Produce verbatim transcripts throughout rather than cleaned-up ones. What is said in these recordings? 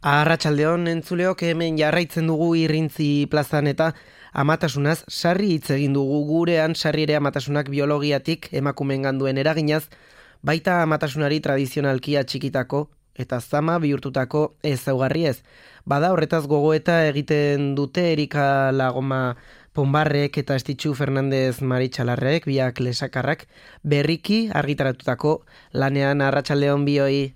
Arratsaldeon entzuleok, hemen jarraitzen dugu Irrintzi plazan eta amatasunaz sarri hitz egin dugu. Gurean sarri ere amatasunak biologiatik emakumeengan duen eraginaz, baita amatasunari tradizionalki atxikitako eta zama bihurtutako ezaugarri ez. Bada horretaz gogoeta egiten dute Erika Lagoma Ponbarrek eta Estitxu Fernandez Maritxalarrek, biak lesakarrak, berriki argitaratutako lanean. Arratsaldeon bioi.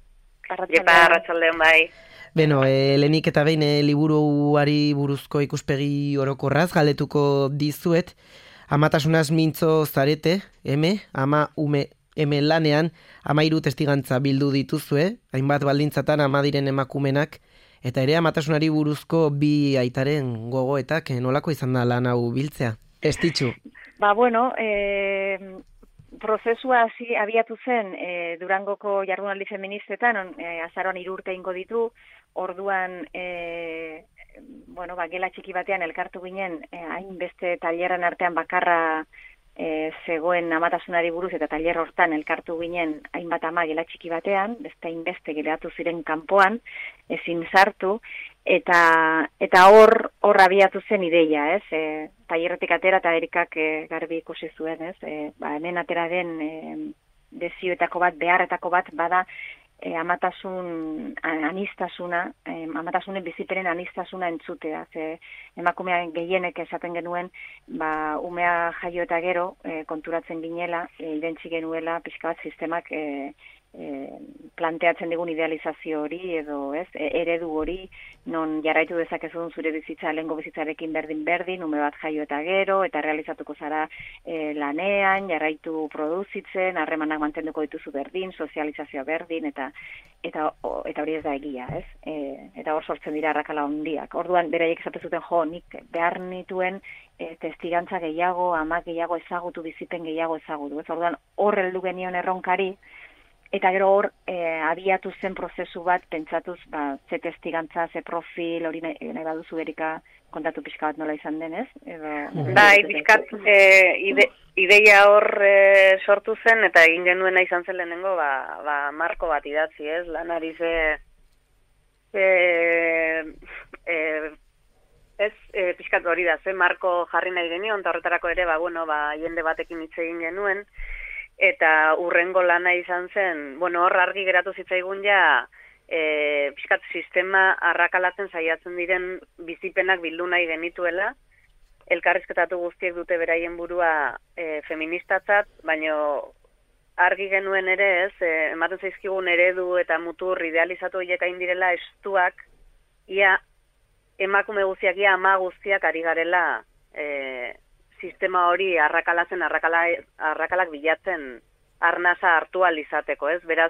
Arratsaldeon bai. Beno, e, lehenik eta behin e, liburuari buruzko ikuspegi orokorraz galdetuko dizuet. Amatasunaz mintzo zarete, eme, ama ume eme lanean, amairu testigantza bildu dituzue, hainbat baldintzatan ama diren emakumenak, eta ere amatasunari buruzko bi aitaren gogoetak nolako izan da lan hau biltzea. Estitxu. Ba, bueno, e, prozesua hasi abiatu zen e, Durangoko jardunaldi feministetan, on, e, azaroan hiru urte ingo ditu, orduan, e, bueno, ba, gela txiki batean elkartu ginen, e, hainbeste tailerren artean bakarra e, zegoen amatasunari buruz, eta tailer hortan elkartu ginen hainbat ama gela txiki batean, beste hainbeste geratu ziren kanpoan, ezin sartu, eta eta hor hor abiatu zen ideia, ez? E, tailerretik atera eta Erikak e, garbi ikusi zuen, ez? E, ba, hemen atera den e, desioetako bat, beharretako bat bada, E, amatasun anistasuna, e, amatasunen bizipenen anistasuna entzutea. Ze emakumean gehienek esaten genuen, ba, umea jaio eta gero, e, konturatzen ginela, e, irentzi genuela, pixka bat sistemak e, e, planteatzen digun idealizazio hori, edo ez, e, eredu hori, non jarraitu dezakezun zure bizitza, lehengo bizitzarekin berdin-berdin, ume bat jaio eta gero, eta realizatuko zara e, lanean, jarraitu produzitzen, harremanak mantenduko dituzu berdin, sozializazioa berdin, eta eta o, eta hori ez da egia, ez? E, eta hor sortzen dira arrakala handiak. Orduan, beraiek esaten zuten, jo, nik behar nituen e, testigantza gehiago, amak gehiago ezagutu, bizipen gehiago ezagutu. Ez? Orduan, hor heldu genion erronkari, eta gero hor e, abiatu zen prozesu bat, pentsatuz, ba, ze testigantza, ze profil, hori nahi, nahi baduzu Erika kontatu pixka bat nola izan denez. Bai, pixkat e, ide, ideia hor e, sortu zen, eta egin genuena izan zen lehenengo, ba, ba, marko bat idatzi, ez? Lanari ze... E, e, ez, e, pixkat hori da, ze marko jarri nahi genion, eta horretarako ere, ba, bueno, ba, jende batekin hitz egin genuen, eta urrengo lana izan zen, bueno, hor argi geratu zitzaigun ja, e, pixkat sistema arrakalatzen saiatzen diren bizipenak bildu nahi genituela, elkarrizketatu guztiek dute beraien burua e, feministatzat, baino argi genuen ere ez, e, ematen zaizkigun eredu eta mutur idealizatu horiek hain direla estuak, ia emakume guztiak, ia ama guztiak ari garela e, sistema hori arrakalatzen, arrakala, arrakalak bilatzen arnasa hartu alizateko, ez? Beraz,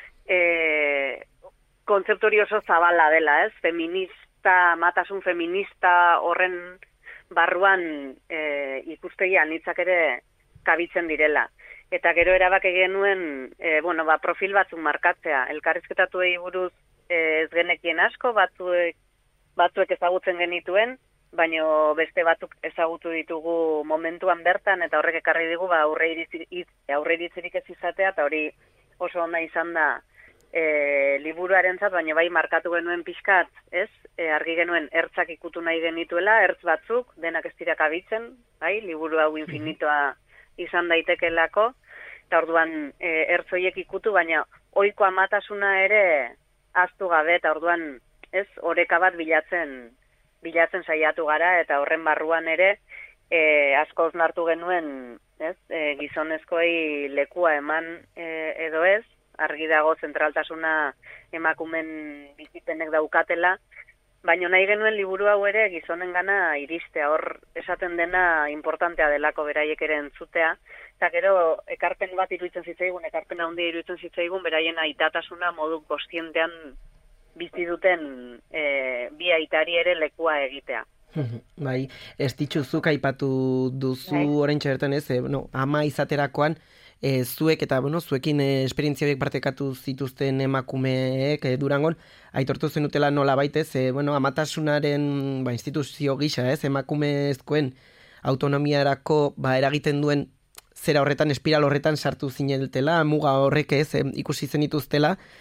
e, kontzeptu hori oso zabala dela, ez? Feminista, matasun feminista horren barruan e, ikuspegi anitzak ere kabitzen direla. Eta gero erabaki genuen, e, bueno, ba, profil batzuk markatzea, elkarrizketatuei buruz e, ez genekien asko, batzuek, batzuek ezagutzen genituen, baina beste batzuk ezagutu ditugu momentuan bertan, eta horrek ekarri digu ba, aurre iritzirik ez izatea, eta hori oso ona izan da e, liburuarentzat, baina bai markatu genuen pixkat, ez? E, argi genuen ertzak ikutu nahi genituela, ertz batzuk, denak ez dira kabitzen, bai? Liburu hau infinitoa izan daitekelako, eta orduan e, ertz horiek ikutu, baina ohiko amatasuna ere ahaztu gabe, eta orduan ez oreka bat bilatzen bilatzen saiatu gara, eta horren barruan ere e, asko osnartu genuen, ez, e, gizonezkoei lekua eman e, edo ez, argi dago zentraltasuna emakumen bizipenek daukatela, baina nahi genuen liburu hau ere gizonengana iristea, hor esaten dena importantea delako beraiek ere entzutea, eta gero ekarpen bat iruditzen zitzaigun, ekarpen handia iruditzen zitzaigun, beraien aitatasuna modu kostientean bizi duten e, bi aitari ere lekua egitea. Bai, ez dituzuk aipatu duzu oraintxe bertan ez, e, no, ama izaterakoan, e, zuek eta bueno, zuekin e, esperientzia horiek partekatu zituzten emakumeek e, Durangon, aitortu zenutela nola baitez, e, bueno, amatasunaren ba, instituzio gisa, ez, emakumezkoen autonomiarako ba, eragiten duen zera horretan, espiral horretan sartu zinetela, muga horrek ez, e, ikusi zenituztela,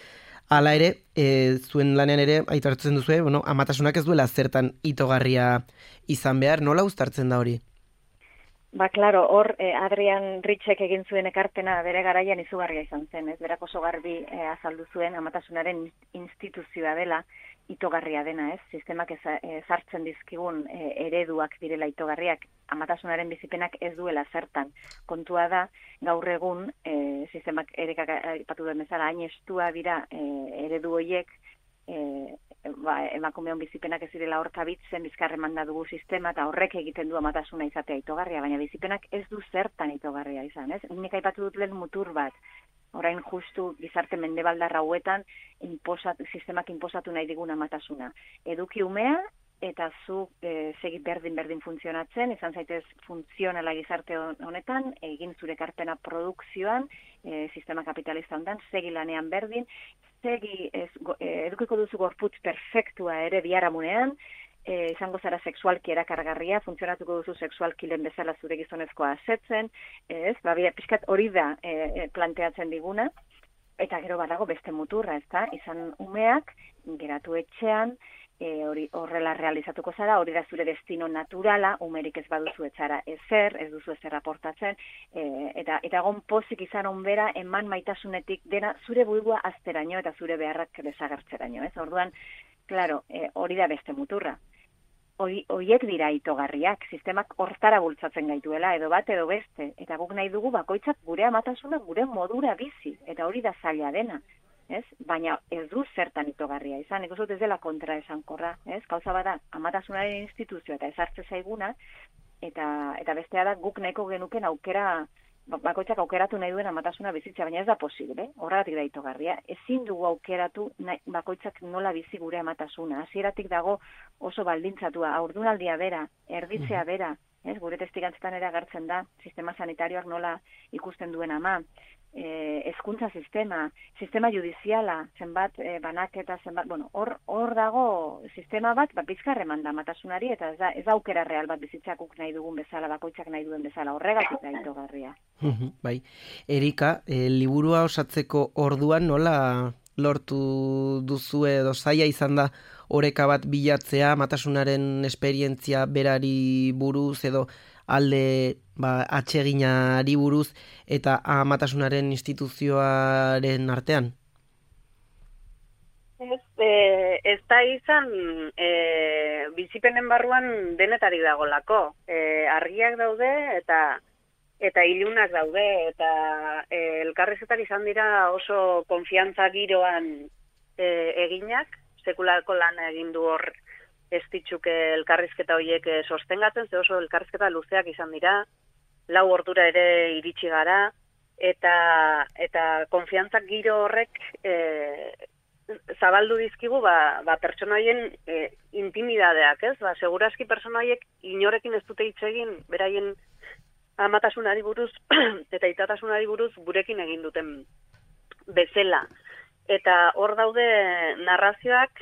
Hala ere, e, zuen lanean ere, aitortzen duzu, bueno, amatasunak ez duela zertan itogarria izan behar, nola uztartzen da hori? Ba, klaro, hor eh, Adrian Ritchek egin zuen ekarpena bere garaian izugarria izan zen, ez? Berak oso garbi eh, azaldu zuen amatasunaren instituzioa dela, itogarria dena, ez? Sistemak ezartzen dizkigun e, ereduak direla itogarriak, amatasunaren bizipenak ez duela zertan. Kontua da, gaur egun, e, sistemak erekak aipatu duen bezala, hain estua dira e, eredu horiek, e, ba, emakumeon bizipenak ez direla hortabitzen, bizkarreman da dugu sistema, eta horrek egiten du amatasuna izatea itogarria, baina bizipenak ez du zertan itogarria izan, ez? Nik aipatu dut lehen mutur bat, orain justu gizarte mendebaldarra hauetan inposatu, sistemak inposatu nahi digun amatasuna. Eduki umea eta zu e, segi berdin-berdin funtzionatzen, izan zaitez funtzionala gizarte honetan, egin zure karpena produkzioan, e, sistema kapitalista honetan, segi lanean berdin, segi ez, e, edukiko duzu gorputz perfektua ere biharamunean, E, izango zara sexualki erakargarria, funtzionatuko duzu sexualki lehen bezala zure gizonezkoa asetzen, ez, ba, pixkat hori da e, planteatzen diguna, eta gero badago beste muturra, ez da, izan umeak, geratu etxean, e, hori horrela realizatuko zara, hori da zure destino naturala, umerik ez baduzu etzara ezer, ez duzu ezer aportatzen, e, eta eta egon pozik izan onbera, eman maitasunetik dena zure burua azteraino eta zure beharrak desagertzeraino, ez, orduan, klaro, e, hori da beste muturra. Horiek dira itogarriak, sistemak hortara bultzatzen gaituela, edo bat edo beste, eta guk nahi dugu bakoitzak gure amatasuna gure modura bizi, eta hori da zaila dena, ez? Baina ez du zertan itogarria izan, nik uste dut ez dela kontra esankorra, ez? Gauza bada, amatasunaren instituzioa eta ezartze zaiguna, eta, eta bestea da guk nahiko genuken aukera, bakoitzak aukeratu nahi duen amatasuna bizitza, baina ez da posible, eh? Horregatik da itogarria. Ezin dugu aukeratu nahi, bakoitzak nola bizi gure amatasuna. Hasieratik dago oso baldintzatua, haurdunaldia bera, erditzea bera, ez? Gure testigantzetan ere agertzen da, sistema sanitarioak nola ikusten duen ama, e, hezkuntza sistema, sistema judiziala, zenbat e, banak eta zenbat, bueno, hor hor dago sistema bat, ba, bizkarreman da amatasunari, eta ez da, ez da aukera real bat bizitzakuk nahi dugun bezala, bakoitzak nahi duen bezala, horregatik da itogarria. Bai, Erika, e, liburua osatzeko orduan nola lortu duzu edo zaila izan da oreka bat bilatzea, amatasunaren esperientzia berari buruz edo alde ba, atseginari buruz eta amatasunaren instituzioaren artean? Ez, e, ez da izan e, bizipenen barruan denetarik dagolako. E, argiak daude eta eta ilunak daude, eta e, elkarrizetak izan dira oso konfiantza giroan e, eginak, sekularko lan egin du hor ez ditxuk elkarrizketa horiek sostengatzen, ze oso elkarrizketa luzeak izan dira, lau ordura ere iritsi gara, eta, eta konfiantzak giro horrek e, zabaldu dizkigu ba, ba pertsona horien e, intimidadeak, ez? Ba, seguraski pertsona horiek inorekin ez dute hitz egin, beraien amatasunari buruz eta itatasunari buruz gurekin egin duten bezala. Eta hor daude narrazioak,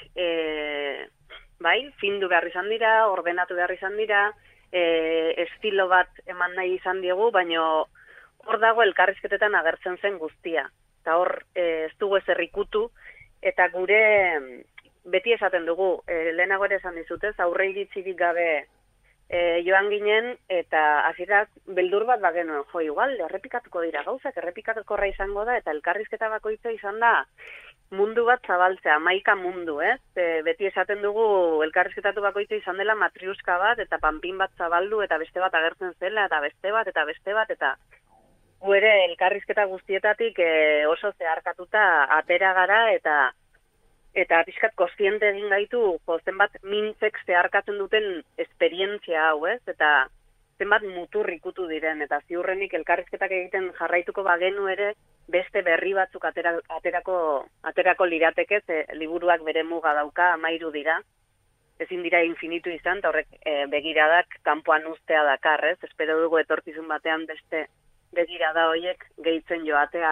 e, bai, findu behar izan dira, ordenatu behar izan dira, e, estilo bat eman nahi izan diegu, baina hor dago elkarrizketetan agertzen zen guztia. Eta hor e, ez dugu ezer ikutu, eta gure beti esaten dugu, e, lehenago ere esan dizutez, aurre iritzirik gabe E, joan ginen, eta hasierak beldur bat bagenuen, jo, igual, errepikatuko dira gauzak, errepikatukorra izango da, eta elkarrizketa bakoitza izan da mundu bat zabaltzea, hamaika mundu, ez? E, beti esaten dugu elkarrizketatu bakoitza izan dela matriuska bat, eta panpin bat zabaldu, eta beste bat agertzen zela, eta beste bat, eta beste bat, eta gu ere elkarrizketa guztietatik e, oso zeharkatuta atera gara, eta eta pixkat kontziente egin gaitu, jo, zenbat mintzek zeharkatzen duten esperientzia hau, ez? Eta zenbat mutur ikutu diren, eta ziurrenik elkarrizketak egiten jarraituko bagenu ere, beste berri batzuk atera, aterako, aterako lirateke, ze liburuak bere muga dauka, amairu dira, ezin dira infinitu izan, eta horrek e, begiradak kanpoan ustea dakar, ez? Espero dugu etorkizun batean beste begirada horiek gehitzen joatea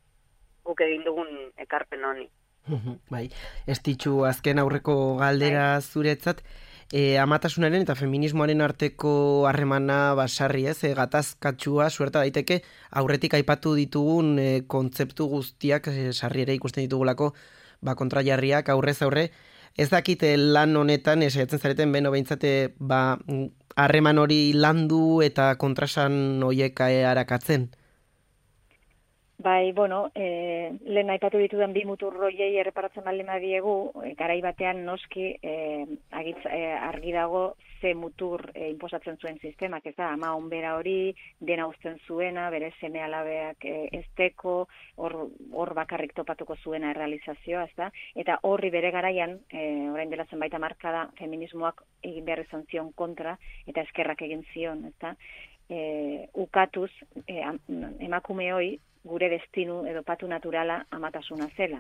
guk egin dugun ekarpen honi. Bai, ez ditxu azken aurreko galdera zuretzat, e, amatasunaren eta feminismoaren arteko harremana basarri, ez, e, gatazkatsua suerta daiteke aurretik aipatu ditugun e, kontzeptu guztiak e, sarri ere ikusten ditugulako, ba, kontrajarriak aurrez aurre. Ez dakite lan honetan, esaiatzen zareten, beno behintzate, ba, harreman hori landu eta kontrasan hoiek arakatzen? Bai, bueno, e, lehen aipatu ditudan bi mutur roiei erreparatzen baldin badiegu, e, garai batean noski e, agitz, e, argi dago ze mutur e, inposatzen zuen sistemak, ez da, ama onbera hori, dena uzten zuena, bere seme alabeak e, esteko, hor, hor bakarrik topatuko zuena errealizazioa, ez da, eta horri bere garaian, e, orain dela zenbait hamarkada, feminismoak egin behar izan zion kontra, eta eskerrak egin zion, ez da, e, ukatuz, e, emakume hoi, gure destinu edo patu naturala amatasuna zela.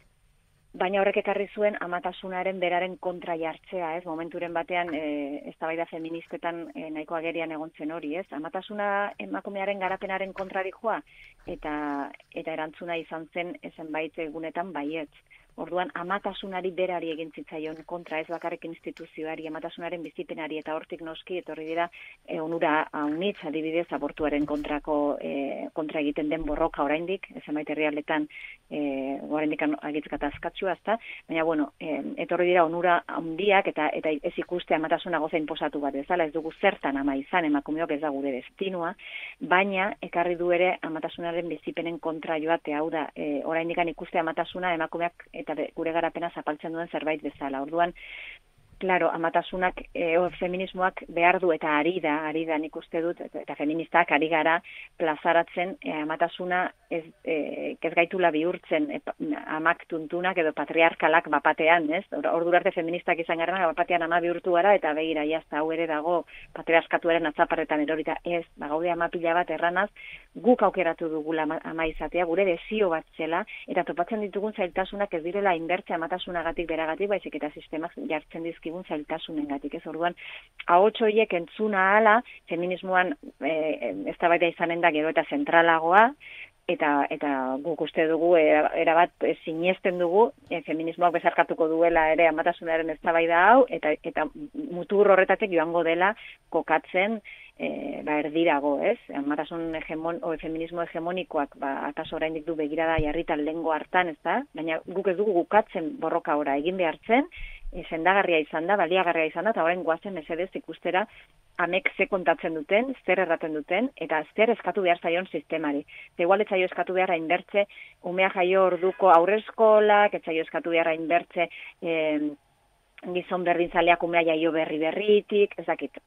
Baina horrek ekarri zuen amatasunaren beraren kontra jartzea, ez? Momenturen batean e, eztabaida feministetan e, nahiko agerian egon zen hori, ez? Amatasuna emakumearen garapenaren kontra dijoa eta eta erantzuna izan zen zenbait egunetan baietz. Orduan amatasunari berari egin zitzaion kontra, ez bakarrik instituzioari, amatasunaren bizipenari eta hortik noski etorri dira e, onura haunitz adibidez abortuaren kontrako e, kontra egiten den borroka oraindik, zenbait herrialdetan e, oraindik agitzkata askatsua, ezta? Baina bueno, e, etorri dira onura handiak eta eta ez ikuste amatasuna goza inposatu bat bezala, ez dugu zertan ama izan emakumeok ez da gure destinua, baina ekarri du ere amatasunaren bizipenen kontra joatea, hau da, e, oraindik ikuste amatasuna emakumeak eta gure garapena zapaltzen duen zerbait bezala. Orduan, claro, amatasunak, e, o, feminismoak behar du eta ari da, ari da nik uste dut, eta feministak ari gara plazaratzen e, amatasuna ez, e, ez gaitula bihurtzen e, amak tuntunak edo patriarkalak bapatean, ez? Ordu arte feministak izan gara, bapatean ama bihurtu gara, eta begira, jazta, hau ere dago patriarkatuaren atzaparretan erorita, ez, ba, gaude ama pila bat erranaz, guk aukeratu dugula ama izatea, gure desio bat zela, eta topatzen ditugun zailtasunak ez direla inbertze amatasunagatik beragatik, baizik eta sistemak jartzen dizkigun zailtasunengatik, ez? Orduan, ahots horiek entzuna hala, feminismoan e, eztabaida izanen da gero eta zentralagoa, eta eta guk uste dugu erabat e, sinesten dugu e, feminismoak bezarkatuko duela ere amatasunaren eztabaida hau eta eta mutur horretatik joango dela kokatzen e, ba erdirago, ez? Amatasun hegemon o feminismo hegemonikoak ba atas oraindik du begirada jarritan lengo hartan, ezta? Baina guk ez dugu gukatzen borroka ora egin behartzen, e, sendagarria izan da, baliagarria izan da, eta orain goazen mesedez ikustera amek ze kontatzen duten, zer erraten duten, eta zer eskatu behar zaion sistemari. Eta igual etzaio eskatu behar hainbertze, umea jaio orduko aurrezkolak, etzaio eskatu behar hainbertze eh, gizon berdintzaleak umea jaio berri berritik, ez dakit,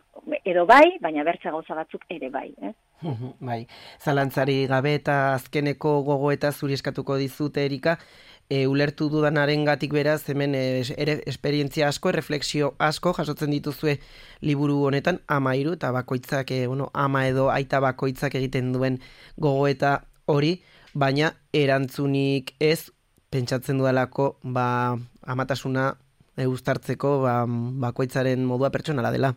edo bai, baina bertze gauza batzuk ere bai. Eh? Bai, zalantzari gabe eta azkeneko gogoeta zuri eskatuko dizute, Erika, E, ulertu dudanaren gatik beraz, hemen e, ere esperientzia asko, refleksio asko, jasotzen dituzue liburu honetan, amairu, eta bakoitzak, e, bueno, ama edo aita bakoitzak egiten duen gogoeta hori, baina erantzunik ez, pentsatzen dudalako, ba, amatasuna uztartzeko ba, bakoitzaren modua pertsonala dela.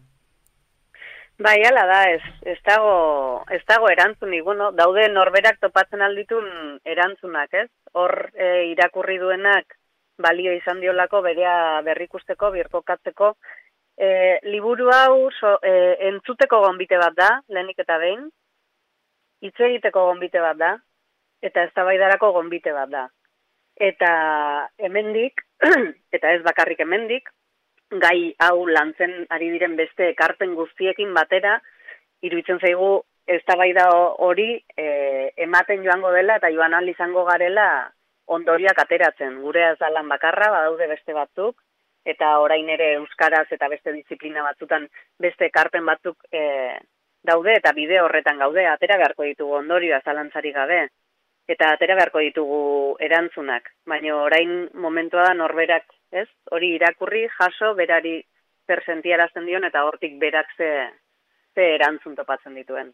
Bai, ala da, ez, ez dago, ez dago erantzunik, bueno, daude norberak topatzen alditun erantzunak, ez? Hor e, irakurri duenak balio izan diolako berea berrikusteko, birkokatzeko. E, liburu hau so, e, entzuteko gonbite bat da, lehenik eta behin, hitz egiteko gonbite bat da, eta eztabaidarako gonbite bat da. Eta hemendik, eta ez bakarrik hemendik, gai hau lantzen ari diren beste ekarpen guztiekin batera, iruditzen zaigu eztabaida hori e, ematen joango dela eta joan ahal izango garela ondoriak ateratzen. Gure ez da lan bakarra, badaude beste batzuk, eta orain ere euskaraz eta beste disiplina batzutan beste ekarpen batzuk e, daude, eta bide horretan gaude, atera beharko ditugu ondorioa zalantzari gabe, eta atera beharko ditugu erantzunak. Baina orain momentua da norberak, ez? Hori irakurri, jaso, berari zer sentiarazten dion, eta hortik berak ze, ze erantzun topatzen dituen.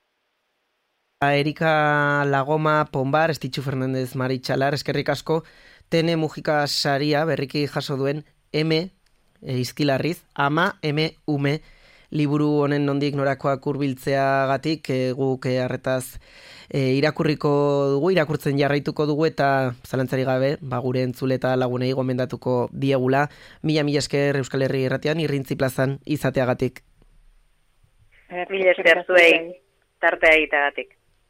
Erika Lagoma, Ponbar, Estitxu Fernandez Maritxalar, eskerrik asko, Tene Mujika saria berriki jaso duen M, e, izkilarriz, ama, M, ume, liburu honen nondik norakoak hurbiltzeagatik e, guk e, arretaz e, irakurriko dugu, irakurtzen jarraituko dugu eta zalantzari gabe, ba, gure entzule eta lagunei gomendatuko diegula. Mila mila esker Euskal Herri Irratian, Irrintzi plazan izateagatik. Mila esker zuei, tartea egiteagatik.